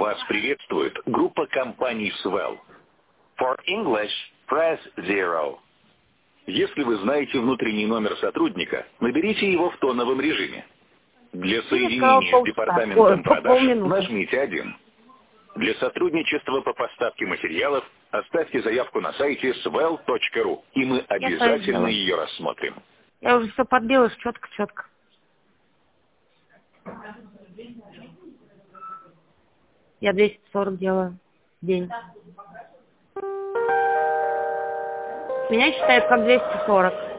Вас приветствует группа компаний Swell. For English, press 0. Если вы знаете внутренний номер сотрудника, наберите его в тоновом режиме. Для соединения с департаментом продаж нажмите 1. Для сотрудничества по поставке материалов оставьте заявку на сайте swell.ru, и мы обязательно ее рассмотрим. Я уже все подбила, четко. Я 240 делаю в день. Меня считают как 240.